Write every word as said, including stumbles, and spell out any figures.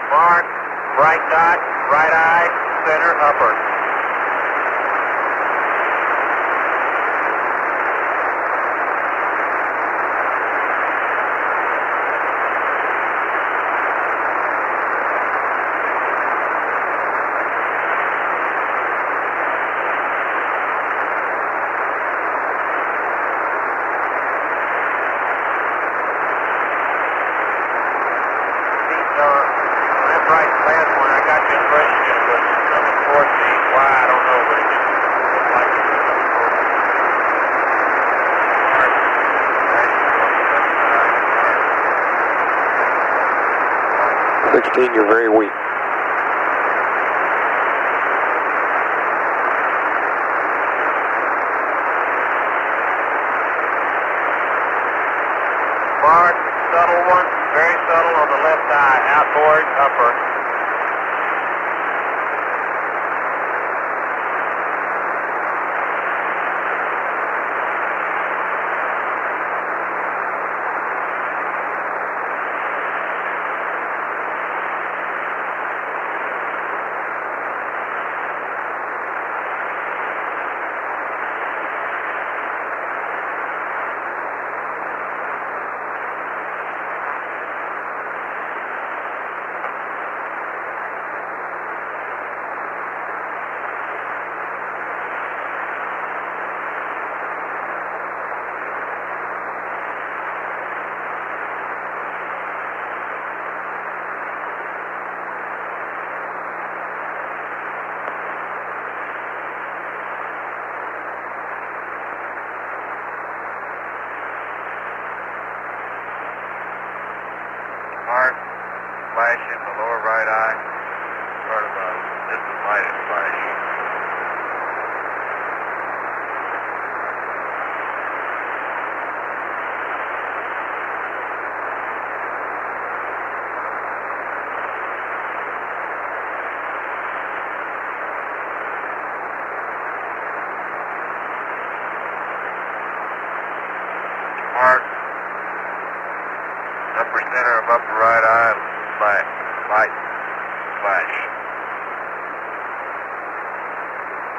Mark, bright dot, right eye, center, upper. Left, right, last one. I got the impression it was coming towards me. Why, I don't know, but it just looked like it was coming towards me. Mark, flashing on the left side. Mark. sixteen, you're very weak. Mark, subtle one, very subtle on the left eye, outboard, upper. Mark, flashing the lower right eye, part of a distant light is flashing.